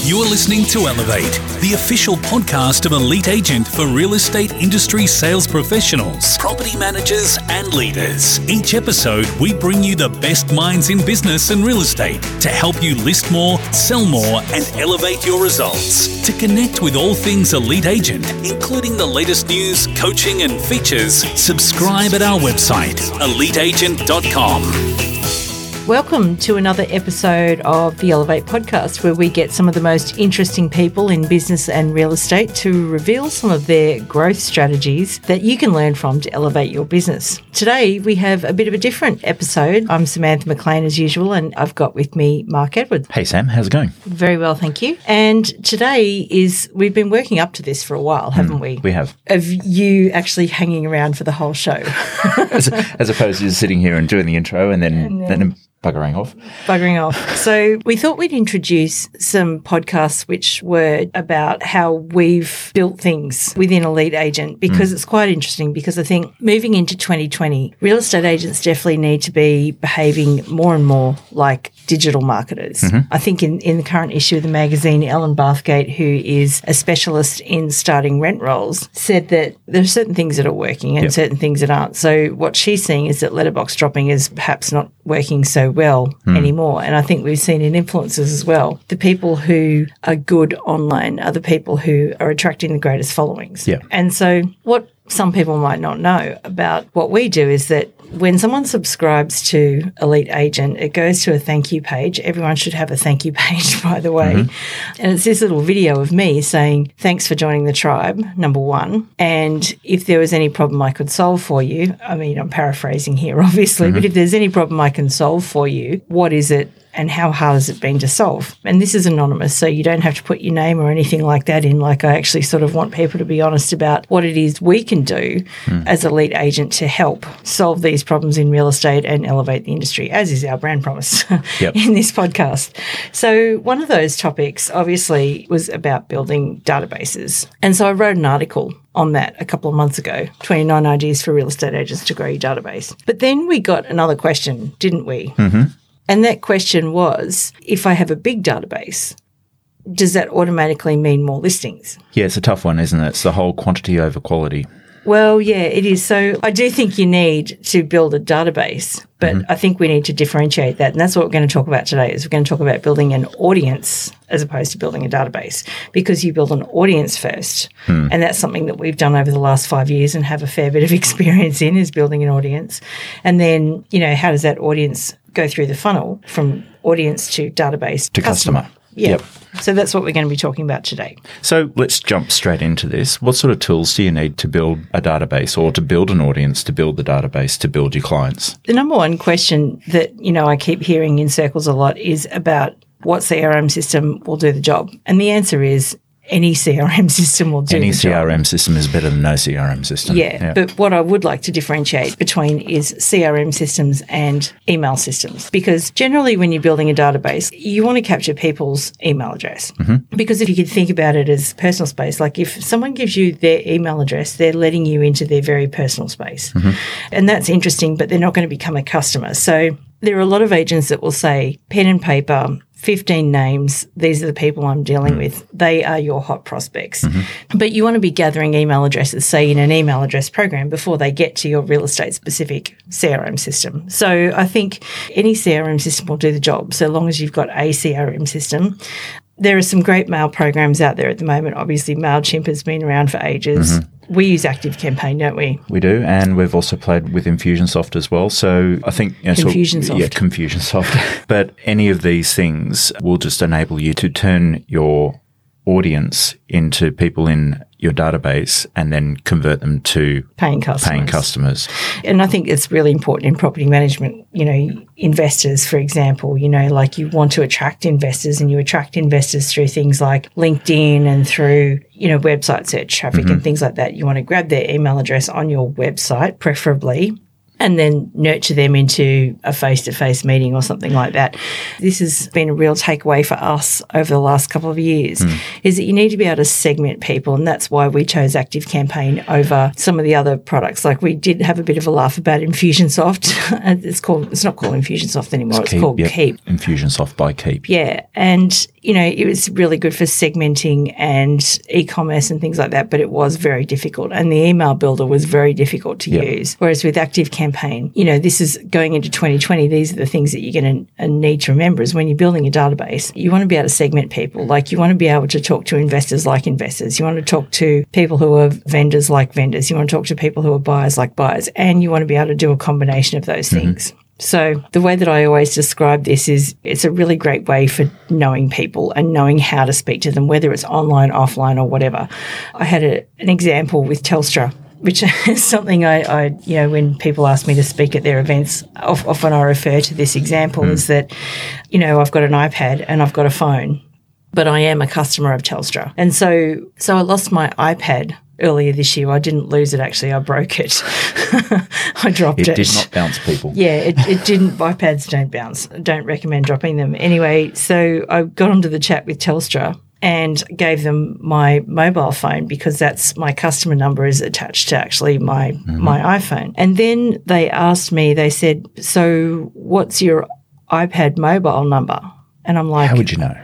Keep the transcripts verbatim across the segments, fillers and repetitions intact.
You're listening to Elevate, the official podcast of Elite Agent for real estate industry sales professionals, property managers, and leaders. Each episode, we bring you the best minds in business and real estate to help you list more, sell more, and elevate your results. To connect with all things Elite Agent, including the latest news, coaching, and features, subscribe at our website, elite agent dot com. Welcome to another episode of the Elevate podcast, where we get some of the most interesting people in business and real estate to reveal some of their growth strategies that you can learn from to elevate your business. Today, we have a bit of a different episode. I'm Samantha McLean as usual, and I've got with me Mark Edwards. Hey Sam, how's it going? Very well, thank you. And today is, we've been working up to this for a while, haven't mm, we? We have. Of you actually hanging around for the whole show. as, as opposed to just sitting here and doing the intro and then... And then, then Buggering off. Buggering off. So we thought we'd introduce some podcasts which were about how we've built things within Elite Agent, because mm. it's quite interesting, because I think moving into twenty twenty, real estate agents definitely need to be behaving more and more like digital marketers. Mm-hmm. I think in, in the current issue of the magazine, Ellen Bathgate, who is a specialist in starting rent rolls, said that there are certain things that are working and yep. certain things that aren't. So what she's seeing is that letterbox dropping is perhaps not working so well mm. anymore. And I think we've seen in influencers as well, the people who are good online are the people who are attracting the greatest followings. Yeah. And so what some people might not know about what we do is that when someone subscribes to Elite Agent, it goes to a thank you page. Everyone should have a thank you page, by the way. Mm-hmm. And it's this little video of me saying, thanks for joining the tribe, number one. And if there was any problem I could solve for you, I mean, I'm paraphrasing here, obviously, mm-hmm. but if there's any problem I can solve for you, what is it? And how hard has it been to solve? And this is anonymous, so you don't have to put your name or anything like that in. Like, I actually sort of want people to be honest about what it is we can do mm. as Elite Agent to help solve these problems in real estate and elevate the industry, as is our brand promise yep. in this podcast. So one of those topics, obviously, was about building databases. And so I wrote an article on that a couple of months ago, twenty-nine ideas for real estate agents to grow your database. But then we got another question, didn't we? Mm-hmm. And that question was, if I have a big database, does that automatically mean more listings? Yeah, it's a tough one, isn't it? It's the whole quantity over quality. Well, yeah, it is. So I do think you need to build a database, but mm-hmm. I think we need to differentiate that. And that's what we're going to talk about today, is we're going to talk about building an audience as opposed to building a database, because you build an audience first. Mm. And that's something that we've done over the last five years and have a fair bit of experience in, is building an audience. And then, you know, how does that audience go through the funnel from audience to database to customer? customer. Yeah. Yep. So that's what we're going to be talking about today. So let's jump straight into this. What sort of tools do you need to build a database, or to build an audience, to build the database, to build your clients? The number one question that, you know, I keep hearing in circles a lot is about what C R M system will do the job. And the answer is any C R M system will do Any the C R M job. system is better than no C R M system. Yeah, yeah, but what I would like to differentiate between is C R M systems and email systems, because generally when you're building a database, you want to capture people's email address. Mm-hmm. Because if you could think about it as personal space, like if someone gives you their email address, they're letting you into their very personal space. Mm-hmm. And that's interesting, but they're not going to become a customer. So there are a lot of agents that will say, pen and paper, fifteen names, these are the people I'm dealing mm. with. They are your hot prospects. Mm-hmm. But you want to be gathering email addresses, say, in an email address program before they get to your real estate-specific C R M system. So I think any C R M system will do the job, so long as you've got a C R M system. There are some great mail programs out there at the moment. Obviously, MailChimp has been around for ages. Mm-hmm. We use ActiveCampaign, don't we? We do, and we've also played with Infusionsoft as well. So I think... You know, Confusionsoft. So, yeah, Confusionsoft. But any of these things will just enable you to turn your audience into people in your database and then convert them to paying customers. Paying customers. And I think it's really important in property management, you know, investors, for example, you know, like you want to attract investors, and you attract investors through things like LinkedIn and through, you know, website search traffic mm-hmm. and things like that. You want to grab their email address on your website, preferably, and then nurture them into a face-to-face meeting or something like that. This has been a real takeaway for us over the last couple of years, mm. is that you need to be able to segment people, and that's why we chose ActiveCampaign over some of the other products. Like we did have a bit of a laugh about Infusionsoft. It's called, it's not called Infusionsoft anymore, it's, it's Keep, called yep. Keep. Infusionsoft by Keep. Yeah, and you know, it was really good for segmenting and e-commerce and things like that, but it was very difficult, and the email builder was very difficult to yep. use. Whereas with ActiveCampaign, you know, this is going into twenty twenty, these are the things that you're going to need to remember is when you're building a database, you want to be able to segment people. Like you want to be able to talk to investors like investors. You want to talk to people who are vendors like vendors. You want to talk to people who are buyers like buyers, and you want to be able to do a combination of those mm-hmm. things. So the way that I always describe this is it's a really great way for knowing people and knowing how to speak to them, whether it's online, offline, or whatever. I had a, an example with Telstra, which is something I, I, you know, when people ask me to speak at their events, often I refer to this example mm. is that, you know, I've got an iPad and I've got a phone, but I am a customer of Telstra. And so, so I lost my iPad earlier this year. I didn't lose it, actually. I broke it. I dropped it. It did not bounce, people. Yeah, it, it didn't. iPads don't bounce. I don't recommend dropping them. Anyway, so I got onto the chat with Telstra and gave them my mobile phone because that's my customer number is attached to actually my mm-hmm. my iPhone. And then they asked me, they said, so what's your iPad mobile number? And I'm like, how would you know?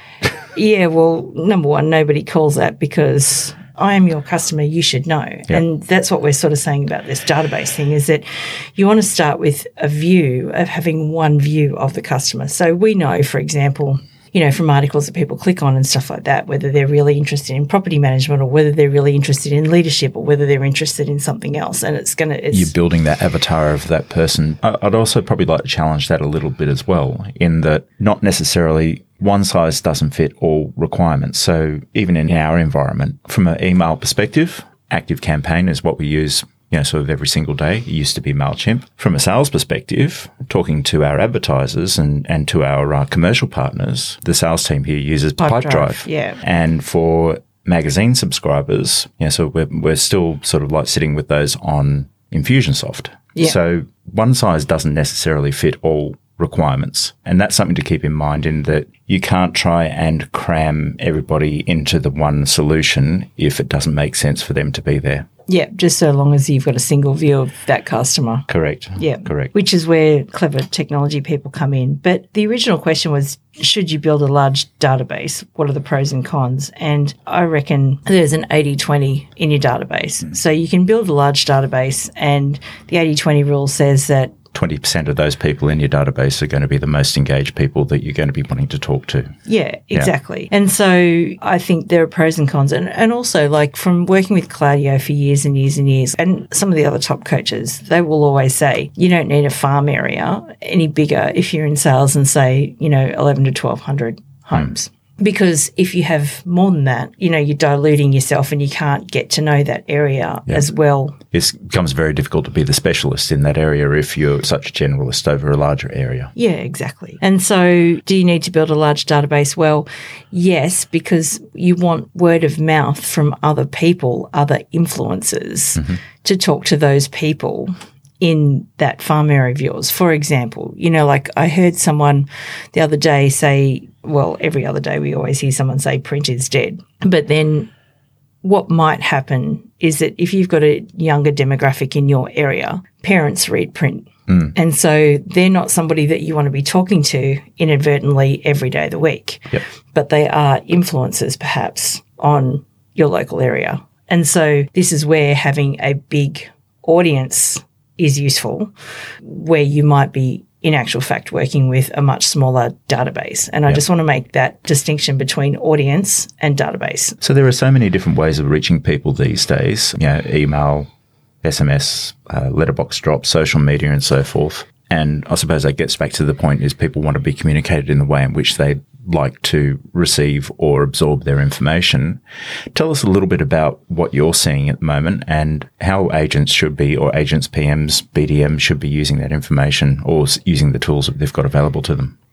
Yeah, well, number one, nobody calls that because I am your customer, you should know. Yep. And that's what we're sort of saying about this database thing is that you want to start with a view of having one view of the customer. So we know, for example, you know, from articles that people click on and stuff like that, whether they're really interested in property management or whether they're really interested in leadership or whether they're interested in something else. And it's going to... You're building that avatar of that person. I'd also probably like to challenge that a little bit as well, in that not necessarily one size doesn't fit all requirements. So even in our environment, from an email perspective, ActiveCampaign is what we use, you know, sort of every single day. It used to be MailChimp. From a sales perspective, talking to our advertisers and, and to our uh, commercial partners, the sales team here uses Pipedrive. Pipedrive. Yeah. And for magazine subscribers, you know, so we're, we're still sort of like sitting with those on Infusionsoft. Yeah. So one size doesn't necessarily fit all requirements. And that's something to keep in mind, in that you can't try and cram everybody into the one solution if it doesn't make sense for them to be there. Yeah, just so long as you've got a single view of that customer. Correct. Yeah. Correct. Which is where clever technology people come in. But the original question was, should you build a large database? What are the pros and cons? And I reckon there's an eighty twenty in your database. Mm. So you can build a large database, and the eighty twenty rule says that twenty percent of those people in your database are going to be the most engaged people that you're going to be wanting to talk to. Yeah, exactly. Yeah. And so I think there are pros and cons. And, and also, like, from working with Claudio for years and years and years, and some of the other top coaches, they will always say, you don't need a farm area any bigger if you're in sales and say, you know, eleven to twelve hundred homes. Mm. Because if you have more than that, you know, you're diluting yourself and you can't get to know that area yeah. as well. It becomes very difficult to be the specialist in that area if you're such a generalist over a larger area. Yeah, exactly. And so do you need to build a large database? Well, yes, because you want word of mouth from other people, other influencers, mm-hmm. to talk to those people in that farm area of yours. For example, you know, like I heard someone the other day say, well, every other day we always hear someone say print is dead. But then what might happen is that if you've got a younger demographic in your area, parents read print. Mm. And so they're not somebody that you want to be talking to inadvertently every day of the week. Yep. But they are influencers perhaps on your local area. And so this is where having a big audience is useful, where you might be in actual fact working with a much smaller database. And I yep. just want to make that distinction between audience and database. So there are so many different ways of reaching people these days, you know, email, S M S, uh, letterbox drops, social media and so forth. And I suppose that gets back to the point is people want to be communicated in the way in which they like to receive or absorb their information. Tell us a little bit about what you're seeing at the moment and how agents should be, or agents, P Ms, B D M should be using that information or using the tools that they've got available to them.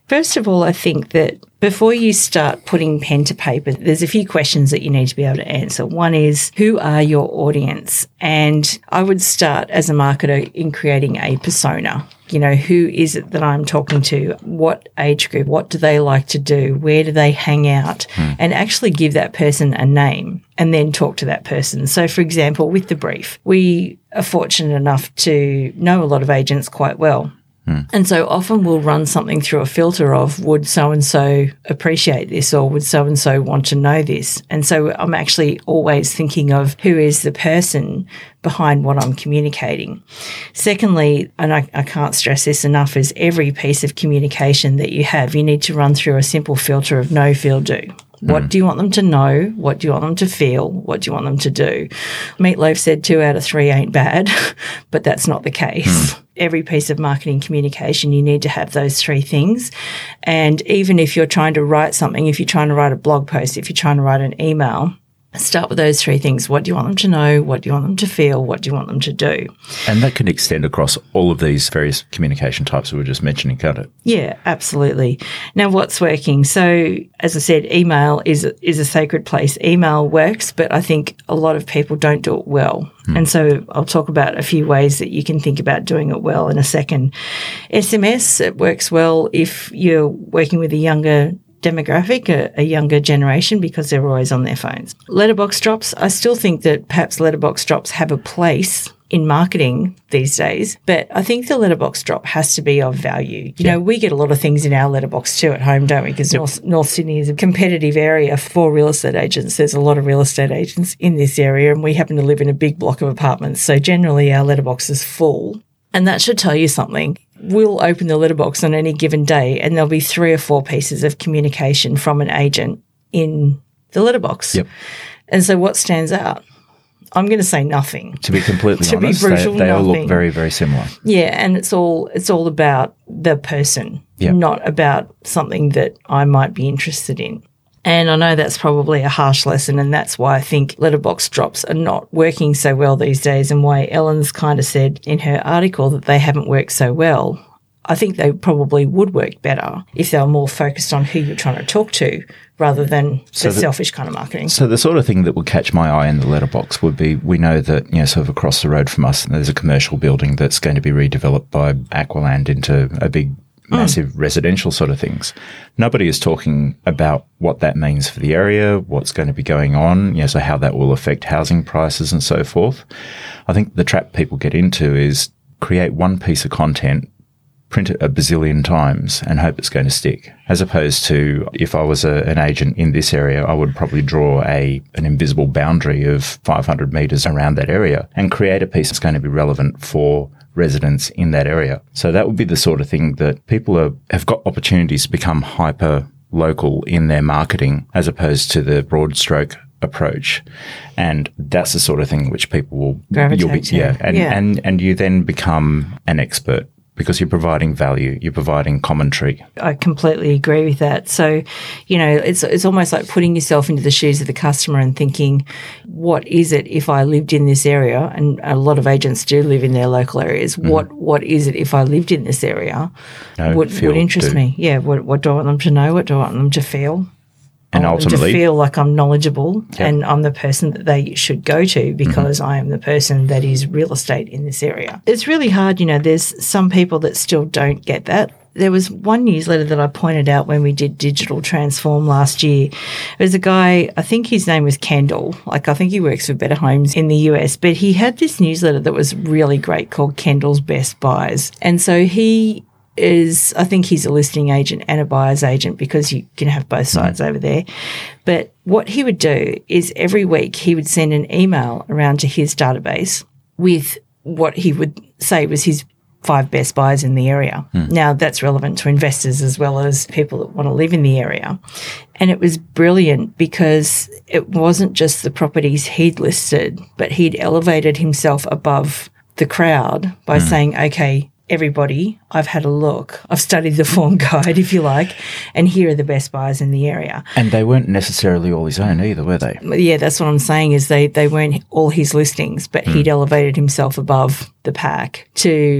First of all, I think that before you start putting pen to paper, there's a few questions that you need to be able to answer. One is, who are your audience? And I would start as a marketer in creating a persona. You know, who is it that I'm talking to? What age group? What do they like to do? Where do they hang out? Mm. And actually give that person a name and then talk to that person. So, for example, with the brief, we are fortunate enough to know a lot of agents quite well. Mm. And so often we'll run something through a filter of, would so-and-so appreciate this, or would so-and-so want to know this? And so I'm actually always thinking of who is the person behind what I'm communicating. Secondly, and I, I can't stress this enough, is every piece of communication that you have, you need to run through a simple filter of know, feel, do. What mm. do you want them to know? What do you want them to feel? What do you want them to do? Meatloaf said two out of three ain't bad, but that's not the case. Mm. Every piece of marketing communication, you need to have those three things. And even if you're trying to write something, if you're trying to write a blog post, if you're trying to write an email, start with those three things. What do you want them to know? What do you want them to feel? What do you want them to do? And that can extend across all of these various communication types we were just mentioning, can't it? Yeah, absolutely. Now, what's working? So, as I said, email is a, is a sacred place. Email works, but I think a lot of people don't do it well. Hmm. And so I'll talk about a few ways that you can think about doing it well in a second. S M S, it works well if you're working with a younger demographic, a, a younger generation, because they're always on their phones. Letterbox drops, I still think that perhaps letterbox drops have a place in marketing these days, but I think the letterbox drop has to be of value. You yeah. know, we get a lot of things in our letterbox too at home, don't we? Because yep. North, North Sydney is a competitive area for real estate agents. There's a lot of real estate agents in this area, and we happen to live in a big block of apartments. So generally our letterbox is full. And that should tell you something. We'll open the letterbox on any given day and there'll be three or four pieces of communication from an agent in the letterbox. Yep. And so what stands out? I'm going to say nothing. To be completely to honest, be brutal, they, they all nothing. look very, very similar. Yeah, and it's all it's all about the person, yep. not about something that I might be interested in. And I know that's probably a harsh lesson, and that's why I think letterbox drops are not working so well these days, and why Ellen's kind of said in her article that they haven't worked so well. I think they probably would work better if they were more focused on who you're trying to talk to rather than so the, the selfish kind of marketing. So the sort of thing that would catch my eye in the letterbox would be, we know that, you know, sort of across the road from us, there's a commercial building that's going to be redeveloped by Aqualand into a big massive mm. residential sort of things. Nobody is talking about what that means for the area, what's going to be going on, you know, so how that will affect housing prices and so forth. I think the trap people get into is create one piece of content, print it a bazillion times and hope it's going to stick. As opposed to, if I was a, an agent in this area, I would probably draw a an invisible boundary of five hundred metres around that area and create a piece that's going to be relevant for residents in that area. So that would be the sort of thing that people are, have got opportunities to become hyper local in their marketing as opposed to the broad stroke approach. And that's the sort of thing which people will gravitate you'll be, to. Yeah, and, yeah. and and you then become an expert because you're providing value, you're providing commentary. I completely agree with that. So, you know, it's it's almost like putting yourself into the shoes of the customer and thinking, what is it if I lived in this area? And a lot of agents do live in their local areas. Mm. What What is it if I lived in this area? No, would, would interest do. me. Yeah, what, what do I want them to know? What do I want them to feel? And I want ultimately, them to feel like I'm knowledgeable yep. and I'm the person that they should go to because mm-hmm. I am the person that is real estate in this area. It's really hard, you know, there's some people that still don't get that. There was one newsletter that I pointed out when we did Digital Transform last year. There's a guy, I think his name was Kendall, like I think he works for Better Homes in the U S, but he had this newsletter that was really great called Kendall's Best Buys. And so he is, I think he's a listing agent and a buyer's agent because you can have both sides mm. over there. But what he would do is every week he would send an email around to his database with what he would say was his five best buys in the area. Mm. Now, that's relevant to investors as well as people that want to live in the area. And it was brilliant because it wasn't just the properties he'd listed, but he'd elevated himself above the crowd by mm. saying, okay, everybody, I've had a look. I've studied the form guide, if you like, and here are the best buyers in the area. And they weren't necessarily all his own either, were they? Yeah, that's what I'm saying is they, they weren't all his listings, but mm. he'd elevated himself above the pack to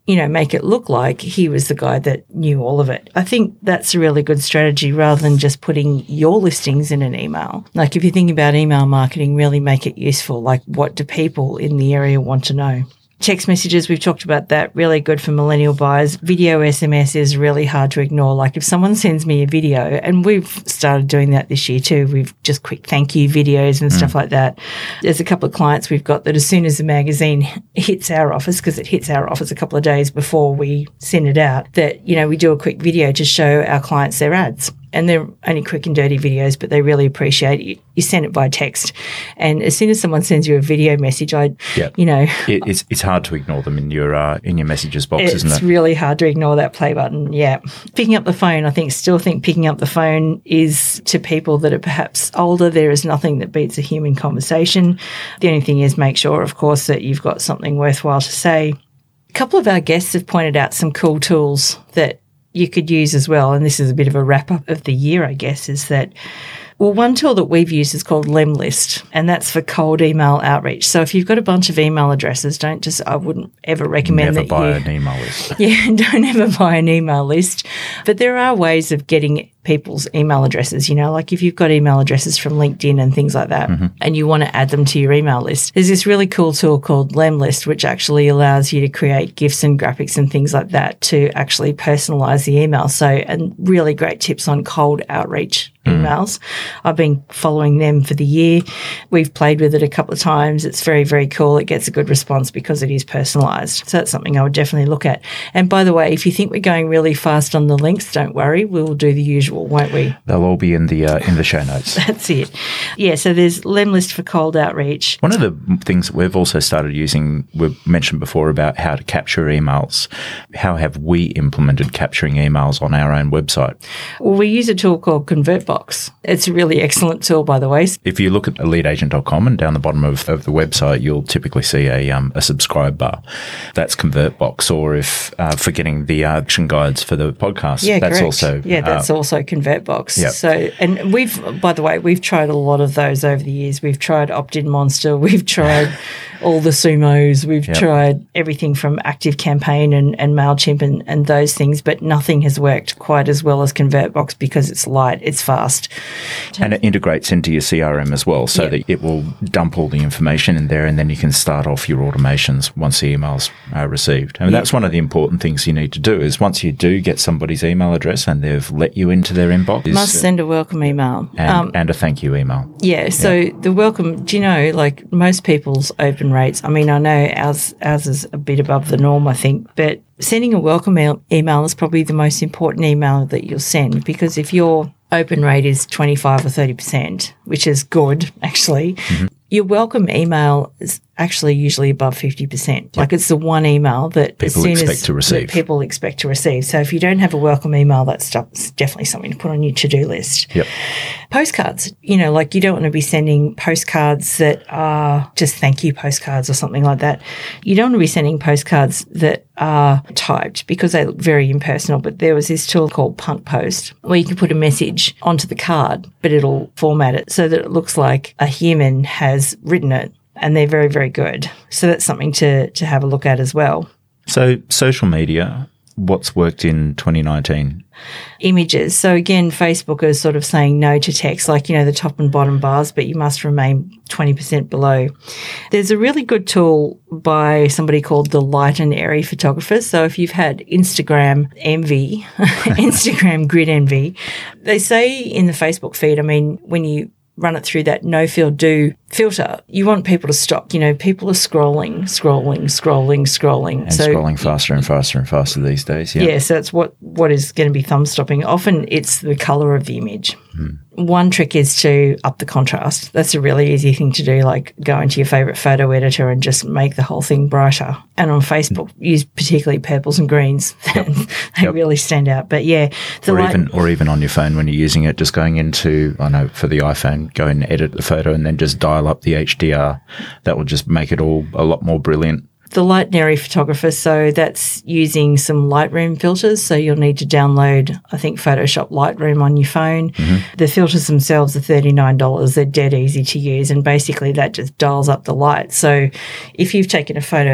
you know, make it look like he was the guy that knew all of it. I think that's a really good strategy rather than just putting your listings in an email. Like if you think about email marketing, really make it useful. Like what do people in the area want to know? Text messages, we've talked about that, really good for millennial buyers. Video S M S is really hard to ignore. Like if someone sends me a video, and we've started doing that this year too, we've just quick thank you videos and mm. stuff like that. There's a couple of clients we've got that as soon as the magazine hits our office, because it hits our office a couple of days before we send it out, that, you know, we do a quick video to show our clients their ads. And they're only quick and dirty videos, but they really appreciate it. You send it by text. And as soon as someone sends you a video message, I, yep. you know. It, it's it's hard to ignore them in your uh, in your messages box, isn't it? It's really hard to ignore that play button, yeah. Picking up the phone, I think, still think picking up the phone is to people that are perhaps older. There is nothing that beats a human conversation. The only thing is make sure, of course, that you've got something worthwhile to say. A couple of our guests have pointed out some cool tools that you could use as well, and this is a bit of a wrap-up of the year, I guess, is that, well, one tool that we've used is called Lemlist, and that's for cold email outreach. So if you've got a bunch of email addresses, don't just, I wouldn't ever recommend Never that buy you... an email list. Yeah, don't ever buy an email list. But there are ways of getting people's email addresses, you know, like if you've got email addresses from LinkedIn and things like that, mm-hmm. and you want to add them to your email list, there's this really cool tool called Lemlist, which actually allows you to create GIFs and graphics and things like that to actually personalize the email. So, and really great tips on cold outreach emails. Mm. I've been following them for the year. We've played with it a couple of times. It's very, very cool. It gets a good response because it is personalized. So that's something I would definitely look at. And by the way, if you think we're going really fast on the links, don't worry. We'll do the usual, won't we? They'll all be in the uh, in the show notes. That's it. Yeah, so there's Lemlist for cold outreach. One of the things that we've also started using, we've mentioned before about how to capture emails. How have we implemented capturing emails on our own website? Well, we use a tool called ConvertBox. It's a really excellent tool, by the way. If you look at elite agent dot com and down the bottom of, of the website, you'll typically see a um, a subscribe bar. That's ConvertBox. Or if uh, for getting the action guides for the podcast, yeah, that's correct. also yeah, that's uh, also ConvertBox. Yep. So, and we've, by the way, we've tried a lot of those over the years. We've tried Opt-in Monster. We've tried all the Sumos. We've yep. tried everything from ActiveCampaign and, and MailChimp and, and those things, but nothing has worked quite as well as ConvertBox because it's light, it's fast. And it integrates into your C R M as well, so yep. that it will dump all the information in there, and then you can start off your automations once the email's are received. I mean, yep. that's one of the important things you need to do is once you do get somebody's email address and they've let you into their inbox. You must send a welcome email. And, um, and a thank you email. Yeah, so yep. the welcome, do you know, like most people's open rates, I mean, I know ours, ours is a bit above the norm, I think, but sending a welcome email is probably the most important email that you'll send, because if your open rate is twenty-five or thirty percent, which is good, actually, mm-hmm. your welcome email is actually usually above fifty percent. Yep. Like it's the one email that people as soon expect as to receive. People expect to receive. So if you don't have a welcome email, that's definitely something to put on your to-do list. Yep. Postcards, you know, like you don't want to be sending postcards that are just thank you postcards or something like that. You don't want to be sending postcards that are typed because they look very impersonal. But there was this tool called Punt Post where you can put a message onto the card, but it'll format it so that it looks like a human has written it. And they're very, very good. So that's something to, to have a look at as well. So social media, what's worked in twenty nineteen? Images. So again, Facebook is sort of saying no to text, like, you know, the top and bottom bars, but you must remain twenty percent below. There's a really good tool by somebody called the Light and Airy Photographer. So if you've had Instagram envy, Instagram grid envy, they say in the Facebook feed, I mean, when you run it through that no fill do filter, you want people to stop. You know, people are scrolling, scrolling, scrolling, scrolling. And so, scrolling faster and faster and faster these days, yeah. Yeah, so that's what, what is going to be thumb stopping. Often it's the colour of the image. Hmm. One trick is to up the contrast. That's a really easy thing to do, like go into your favourite photo editor and just make the whole thing brighter. And on Facebook, mm. use particularly purples and greens. Yep. They yep. really stand out. But yeah. Or, light- even, or even on your phone when you're using it, just going into, I know for the iPhone, go and edit the photo and then just dial up the H D R. That will just make it all a lot more brilliant. The Light and Airy Photographer, so that's using some Lightroom filters. So you'll need to download, I think, Photoshop Lightroom on your phone. Mm-hmm. The filters themselves are thirty-nine dollars. They're dead easy to use, and basically that just dials up the light. So if you've taken a photo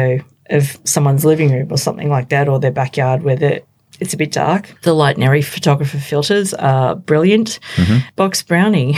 of someone's living room or something like that, or their backyard where the it's a bit dark. The Light&Airy photographer filters are brilliant. Mm-hmm. Box Brownie,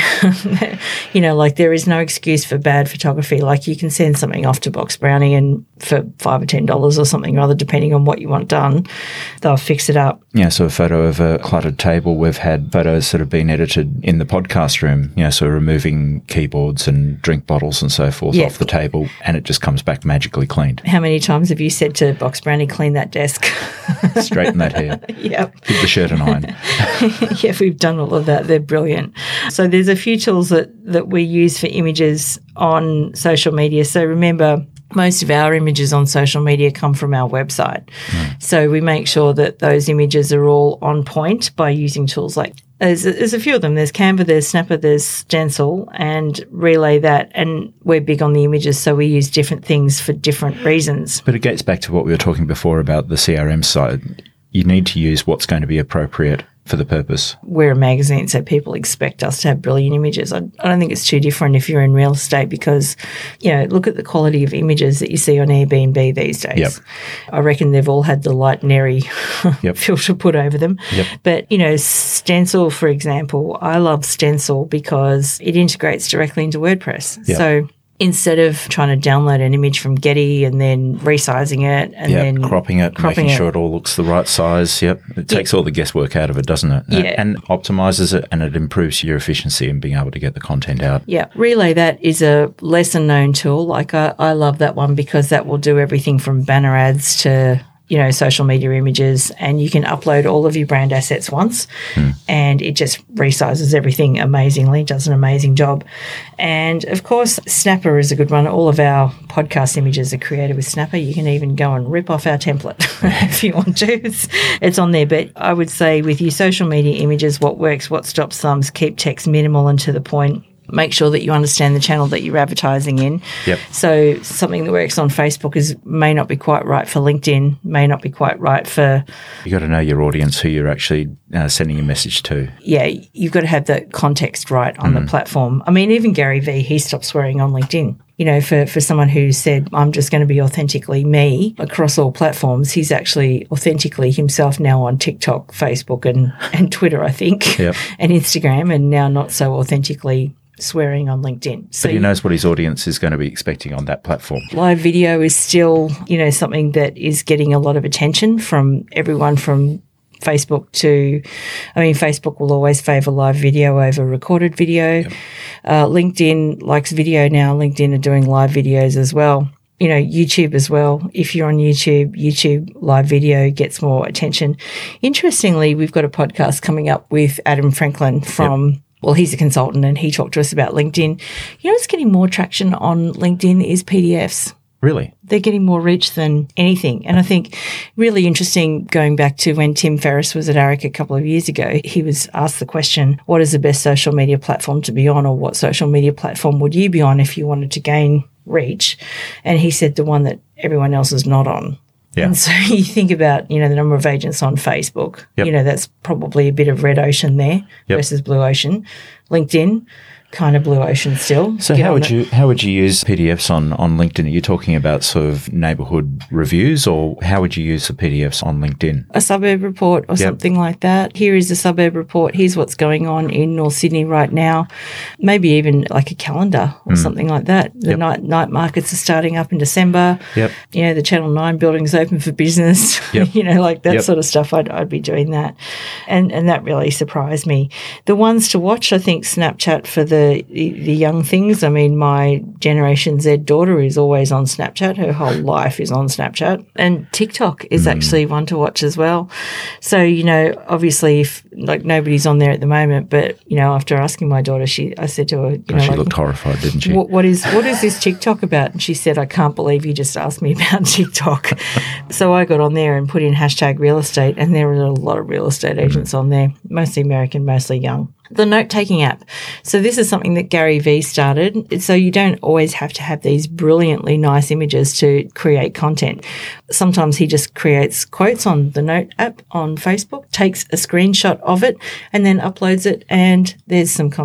you know, like there is no excuse for bad photography. Like you can send something off to Box Brownie and for five or ten dollars or something or other, depending on what you want done, they'll fix it up. Yeah, so a photo of a cluttered table. We've had photos that have been edited in the podcast room, you know, so removing keyboards and drink bottles and so forth yeah. off the table, and it just comes back magically cleaned. How many times have you said to Box Brownie, clean that desk? Straighten that hair. Yep. Give the shirt an iron. Yeah, we've done all of that. They're brilliant. So there's a few tools that, that we use for images on social media. So remember, most of our images on social media come from our website. Mm. So we make sure that those images are all on point by using tools like There's, there's a few of them. There's Canva, there's Snapper, there's Stencil, and Relay That. And we're big on the images, so we use different things for different reasons. But it gets back to what we were talking before about the C R M side. You need to use what's going to be appropriate for the purpose. We're a magazine, so people expect us to have brilliant images. I, I don't think it's too different if you're in real estate because, you know, look at the quality of images that you see on Airbnb these days. Yep. I reckon they've all had the Light&Airy yep. filter put over them. Yep. But, you know, Stencil, for example, I love Stencil because it integrates directly into WordPress. Yep. So instead of trying to download an image from Getty and then resizing it and yep, then cropping it, cropping making it. sure it all looks the right size. Yep. It takes yep. all the guesswork out of it, doesn't it? Yeah. And optimizes it, and it improves your efficiency in being able to get the content out. Yeah. Relay That is a lesser known tool. Like I, I love that one because that will do everything from banner ads to, you know, social media images, and you can upload all of your brand assets once hmm. and it just resizes everything amazingly, does an amazing job. And of course, Snapper is a good one. All of our podcast images are created with Snapper. You can even go and rip off our template if you want to. It's, it's on there. But I would say with your social media images, what works, what stops thumbs, keep text minimal and to the point. Make sure that you understand the channel that you're advertising in. Yep. So something that works on Facebook is may not be quite right for LinkedIn, may not be quite right for... You got to know your audience, who you're actually uh, sending a message to. Yeah, you've got to have the context right on mm. the platform. I mean, even Gary Vee, he stopped swearing on LinkedIn. You know, for, for someone who said, I'm just going to be authentically me across all platforms, he's actually authentically himself now on TikTok, Facebook and, and Twitter, I think, yep. and Instagram, and now not so authentically swearing on LinkedIn. So but he knows what his audience is going to be expecting on that platform. Live video is still, you know, something that is getting a lot of attention from everyone from Facebook to, I mean, Facebook will always favour live video over recorded video. Yep. Uh, LinkedIn likes video now. LinkedIn are doing live videos as well. You know, YouTube as well. If you're on YouTube, YouTube live video gets more attention. Interestingly, we've got a podcast coming up with Adam Franklin from... Yep. Well, he's a consultant and he talked to us about LinkedIn. You know what's getting more traction on LinkedIn is P D Fs. Really? They're getting more reach than anything. And I think really interesting, going back to when Tim Ferriss was at A R C a couple of years ago, he was asked the question, what is the best social media platform to be on, or what social media platform would you be on if you wanted to gain reach? And he said the one that everyone else is not on. Yeah. And so you think about, you know, the number of agents on Facebook, yep. you know, that's probably a bit of red ocean there yep. versus blue ocean. LinkedIn, kind of blue ocean still. So Get how would it. you how would you use P D Fs on, on LinkedIn? Are you talking about sort of neighbourhood reviews, or how would you use the P D Fs on LinkedIn? A suburb report or yep. something like that. Here is a suburb report. Here's what's going on in North Sydney right now. Maybe even like a calendar or mm. something like that. The yep. night night markets are starting up in December. Yep. You know, the Channel nine building's open for business. Yep. You know, like that yep. sort of stuff. I'd, I'd be doing that. And and that really surprised me. The ones to watch, I think Snapchat for the the young things. I mean, my Generation Z daughter is always on Snapchat. Her whole life is on Snapchat. And TikTok is mm. actually one to watch as well. So, you know, obviously, if like nobody's on there at the moment, but, you know, after asking my daughter, she, I said to her, you oh, know, she like, looked horrified, didn't she? What, what is what is this TikTok about? And she said, I can't believe you just asked me about TikTok. So I got on there and put in hashtag real estate, and there were a lot of real estate agents mm. on there, mostly American, mostly young. The note-taking app. So this is something that Gary Vee started. So you don't always have to have these brilliantly nice images to create content. Sometimes he just creates quotes on the Note app on Facebook, takes a screenshot of it, and then uploads it, and there's some content.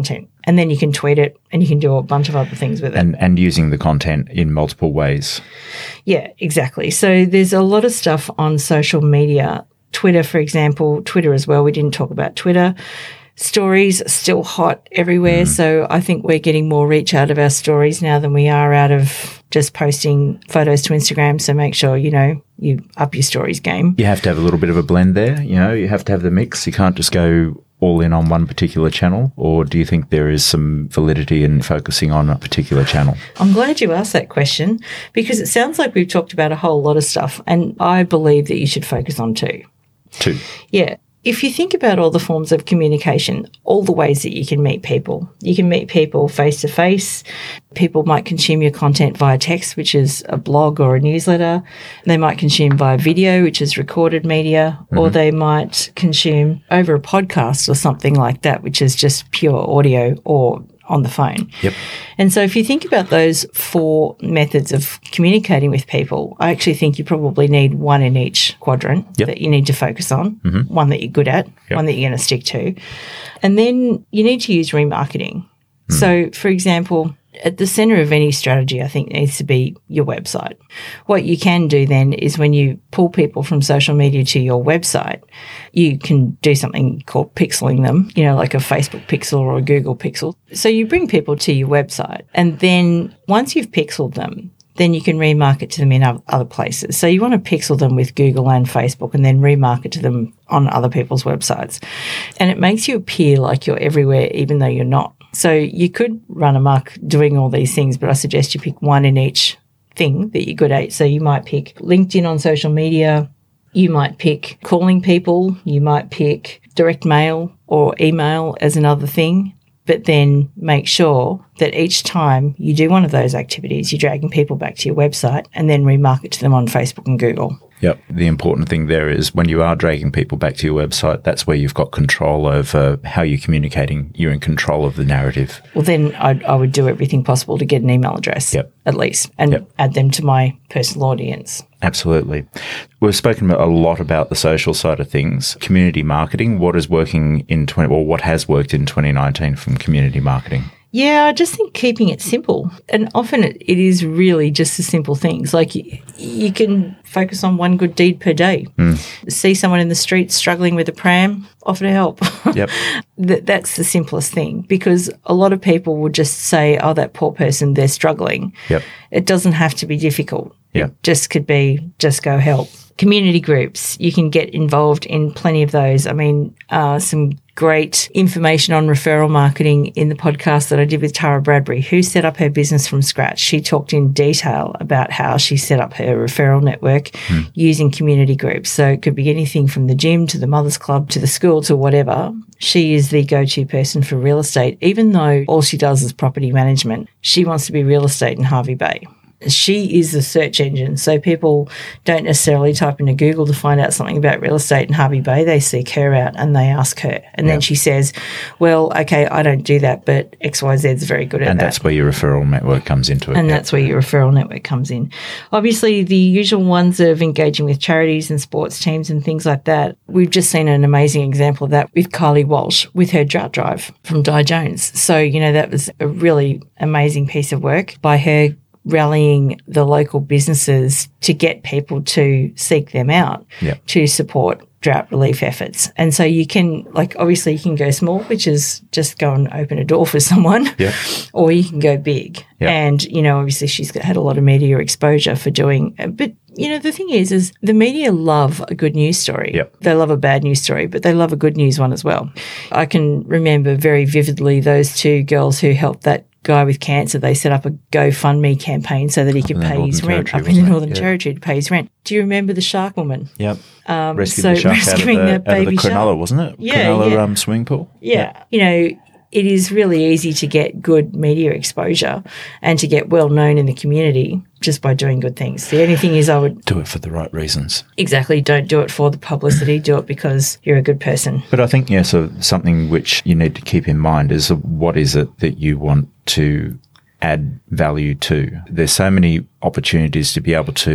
And then you can tweet it and you can do a bunch of other things with it. And, and using the content in multiple ways. Yeah, exactly. So there's a lot of stuff on social media. Twitter, for example, Twitter as well. We didn't talk about Twitter. Stories are still hot everywhere. Mm. So I think we're getting more reach out of our stories now than we are out of just posting photos to Instagram. So make sure, you know, you up your stories game. You have to have a little bit of a blend there. You know, you have to have the mix. You can't just go all in on one particular channel, or do you think there is some validity in focusing on a particular channel? I'm glad you asked that question, because it sounds like we've talked about a whole lot of stuff, and I believe that you should focus on two. Two. Yeah. If you think about all the forms of communication, all the ways that you can meet people, you can meet people face-to-face. People might consume your content via text, which is a blog or a newsletter. They might consume via video, which is recorded media, mm-hmm. or they might consume over a podcast or something like that, which is just pure audio or on the phone. Yep. And so if you think about those four methods of communicating with people, I actually think you probably need one in each quadrant yep. that you need to focus on, mm-hmm. one that you're good at, yep. one that you're going to stick to. And then you need to use remarketing. Mm. So, for example, at the center of any strategy, I think, needs to be your website. What you can do then is when you pull people from social media to your website, you can do something called pixeling them, you know, like a Facebook pixel or a Google pixel. So you bring people to your website, and then once you've pixeled them, then you can remarket to them in other places. So you want to pixel them with Google and Facebook and then remarket to them on other people's websites. And it makes you appear like you're everywhere, even though you're not. So you could run amok doing all these things, but I suggest you pick one in each thing that you're good at. So you might pick LinkedIn on social media. You might pick calling people. You might pick direct mail or email as another thing. But then make sure that each time you do one of those activities, you're dragging people back to your website and then remarket to them on Facebook and Google. Yep. The important thing there is when you are dragging people back to your website, that's where you've got control over how you're communicating. You're in control of the narrative. Well, then I'd, I would do everything possible to get an email address, yep. at least, and yep. add them to my personal audience. Absolutely. We've spoken a lot about the social side of things. Community marketing, what is working in twenty or what has worked in twenty nineteen from community marketing? Yeah, I just think keeping it simple. And often it, it is really just the simple things. Like you, you can focus on one good deed per day. Mm. See someone in the street struggling with a pram, offer to help. Yep. that, that's the simplest thing, because a lot of people will just say, oh, that poor person, they're struggling. Yep. It doesn't have to be difficult. Yep. It just could be just go help. Community groups, you can get involved in plenty of those. I mean, uh, some great information on referral marketing in the podcast that I did with Tara Bradbury, who set up her business from scratch. She talked in detail about how she set up her referral network hmm. using community groups. So it could be anything from the gym to the Mothers Club to the school to whatever. She is the go-to person for real estate. Even though all she does is property management, she wants to be real estate in Hervey Bay. She is the search engine. So people don't necessarily type into Google to find out something about real estate in Hervey Bay. They seek her out and they ask her. And yeah. then she says, well, okay, I don't do that, but X Y Z is very good at and that. And that's where your referral network comes into it. And yeah. that's where your referral network comes in. Obviously, the usual ones of engaging with charities and sports teams and things like that. We've just seen an amazing example of that with Kylie Walsh with her drought drive from Di Jones. So, you know, that was a really amazing piece of work by her, rallying the local businesses to get people to seek them out yep. to support drought relief efforts. And so you can, like, obviously you can go small, which is just go and open a door for someone, yep. or you can go big. Yep. And, you know, obviously she's had a lot of media exposure for doing, but, you know, the thing is, is the media love a good news story. Yep. They love a bad news story, but they love a good news one as well. I can remember very vividly those two girls who helped that guy with cancer. They set up a GoFundMe campaign so that he could pay his rent up in the Northern Territory to pay his rent. Do you remember the shark woman? Yep. Um, Rescued so the shark rescuing out of the, that baby out of the Cronulla, shark. wasn't it? Yeah, Cronulla yeah. Um, swimming pool. Yeah. yeah. You know, it is really easy to get good media exposure and to get well known in the community just by doing good things. The only thing is I would... Do it for the right reasons. Exactly. Don't do it for the publicity. Do it because you're a good person. But I think, yeah, so something which you need to keep in mind is what is it that you want to add value to. There's so many opportunities to be able to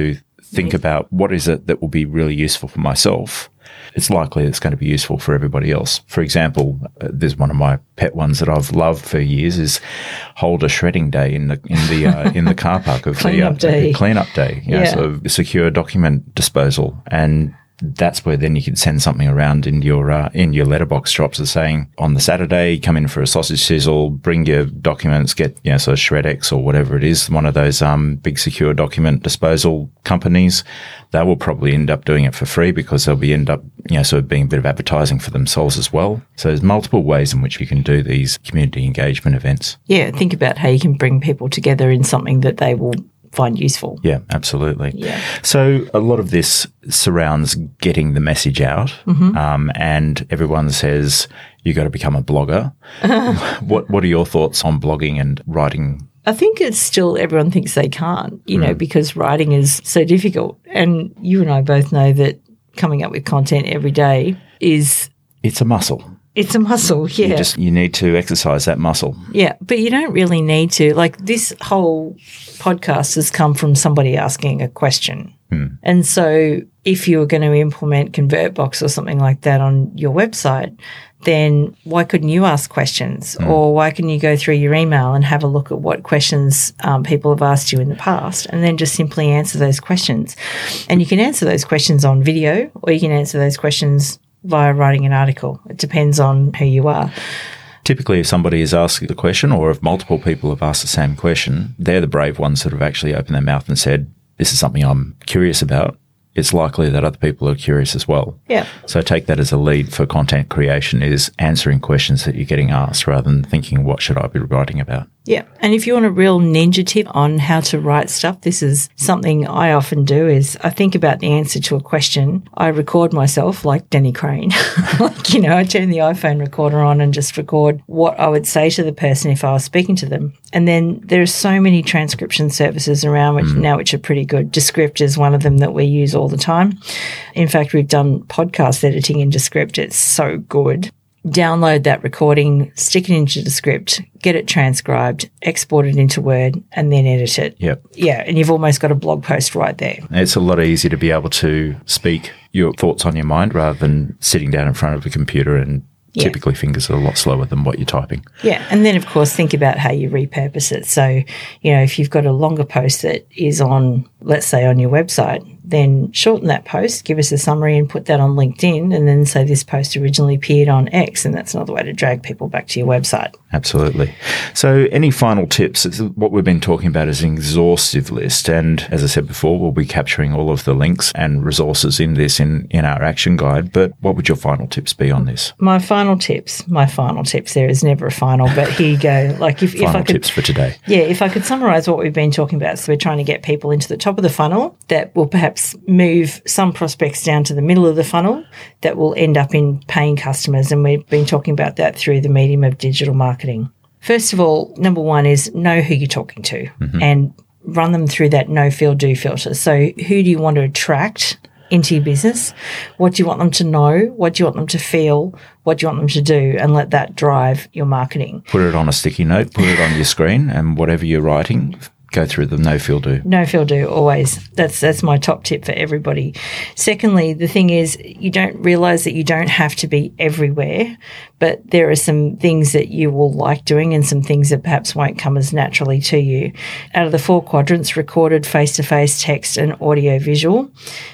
think about what is it that will be really useful for myself. It's likely it's going to be useful for everybody else. For example, uh, there's one of my pet ones that I've loved for years is hold a shredding day in the in the uh, in the car park of clean the up day. clean up day. You know, Yeah. so secure document disposal, and that's where then you can send something around in your uh, in your letterbox drops as saying on the Saturday, come in for a sausage sizzle, bring your documents, get you know so Shred-X or whatever it is, one of those um big secure document disposal companies. They will probably end up doing it for free because they'll be end up you know sort of being a bit of advertising for themselves as well. So there's multiple ways in which you can do these community engagement events. Yeah, think about how you can bring people together in something that they will find useful. Yeah, absolutely. Yeah. So a lot of this surrounds getting the message out, Mm-hmm. um, and everyone says you got to become a blogger. what What are your thoughts on blogging and writing? I think it's still everyone thinks they can't, you know, because writing is so difficult. And you and I both know that coming up with content every day is It's a muscle. it's a muscle. Yeah. You just you need to exercise that muscle. Yeah, but you don't really need to. Like, this whole podcast has come from somebody asking a question. And so if you were going to implement ConvertBox or something like that on your website, then why couldn't you ask questions? Or why couldn't you go through your email and have a look at what questions um, people have asked you in the past and then just simply answer those questions? And you can answer those questions on video, or you can answer those questions via writing an article. It depends on who you are. Typically, if somebody is asking the question, or if multiple people have asked the same question, they're the brave ones that have actually opened their mouth and said, this is something I'm curious about. It's likely that other people are curious as well. Yeah. So take that as a lead for content creation, is answering questions that you're getting asked rather than thinking, what should I be writing about? Yeah. And if you want a real ninja tip on how to write stuff, this is something I often do is I think about the answer to a question. I record myself like Danny Crane. Like, you know, I turn the iPhone recorder on and just record what I would say to the person if I was speaking to them. And then there are so many transcription services around which now which are pretty good. Descript is one of them that we use all the time. In fact, we've done podcast editing in Descript. It's so good. Download that recording, stick it into Descript, get it transcribed, export it into Word, and then edit it. Yep. Yeah, and you've almost got a blog post right there. It's a lot easier to be able to speak your thoughts on your mind rather than sitting down in front of a computer, and Yeah. typically fingers are a lot slower than what you're typing. Yeah, and then, of course, think about how you repurpose it. So, you know, if you've got a longer post that is on, let's say, on your website, then shorten that post, give us a summary and put that on LinkedIn, and then say this post originally appeared on X, and that's another way to drag people back to your website. Absolutely. So any final tips? What we've been talking about is an exhaustive list. And as I said before, we'll be capturing all of the links and resources in this in, in our action guide. But what would your final tips be on this? My final tips, my final tips, there is never a final, but here you go. Like if, if Final I could, tips for today. Yeah, if I could summarize what we've been talking about. So we're trying to get people into the top of the funnel that will perhaps move some prospects down to the middle of the funnel that will end up in paying customers. And we've been talking about that through the medium of digital marketing. First of all, number one is know who you're talking to and run them through that no, feel, do filter. So who do you want to attract into your business? What do you want them to know? What do you want them to feel? What do you want them to do? And let that drive your marketing. Put it on a sticky note, put it on your screen, and whatever you're writing, go through the no, feel, do. No, feel, do, always. That's that's my top tip for everybody. Secondly, the thing is you don't realise that you don't have to be everywhere, but there are some things that you will like doing and some things that perhaps won't come as naturally to you. Out of the four quadrants, recorded, face-to-face, text and audio-visual,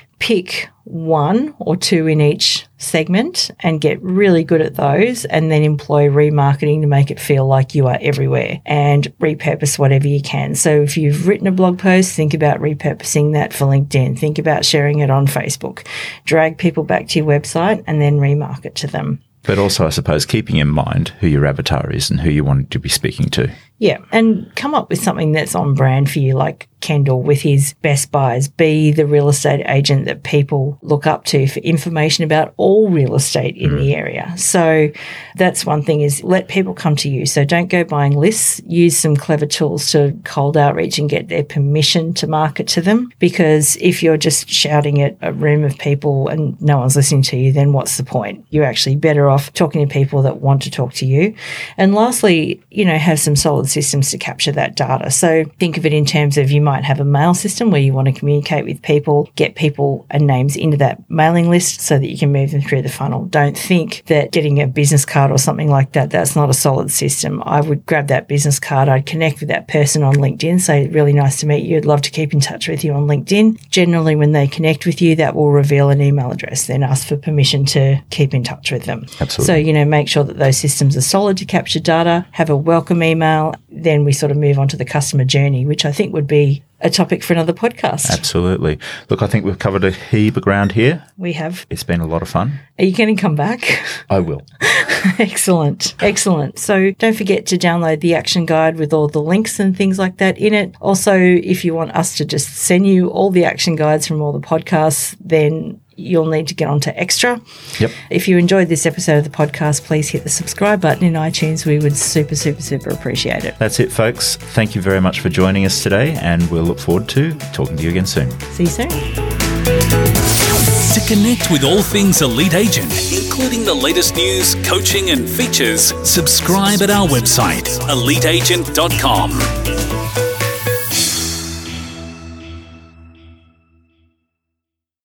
pick one or two in each segment and get really good at those, and then employ remarketing to make it feel like you are everywhere, and repurpose whatever you can. So if you've written a blog post, think about repurposing that for LinkedIn. Think about sharing it on Facebook. Drag people back to your website and then remarket to them. But also, I suppose, keeping in mind who your avatar is and who you want to be speaking to. Yeah, and come up with something that's on brand for you, like Kendall with his Best Buys. Be the real estate agent that people look up to for information about all real estate in mm. the area. So that's one thing, is let people come to you. So don't go buying lists. Use some clever tools to cold outreach and get their permission to market to them. Because if you're just shouting at a room of people and no one's listening to you, then what's the point? You're actually better off talking to people that want to talk to you. And lastly, you know, have some solid solid systems to capture that data. So think of it in terms of you might have a mail system where you want to communicate with people, get people and names into that mailing list so that you can move them through the funnel. Don't think that getting a business card or something like that, that's not a solid system. I would grab that business card, I'd connect with that person on LinkedIn, say, really nice to meet you, I'd love to keep in touch with you on LinkedIn. Generally, when they connect with you, that will reveal an email address, then ask for permission to keep in touch with them. Absolutely. So, you know, make sure that those systems are solid to capture data, have a welcome email, then we sort of move on to the customer journey, which I think would be a topic for another podcast. Absolutely. Look, I think we've covered a heap of ground here. We have. It's been a lot of fun. Are you going to come back? I will. Excellent. Excellent. So don't forget to download the action guide with all the links and things like that in it. Also, if you want us to just send you all the action guides from all the podcasts, then you'll need to get onto Extra. Yep. If you enjoyed this episode of the podcast, please hit the subscribe button in iTunes. We would super, super, super appreciate it. That's it, folks. Thank you very much for joining us today, and we'll look forward to talking to you again soon. See you soon. To connect with all things Elite Agent, including the latest news, coaching and features, subscribe at our website, elite agent dot com.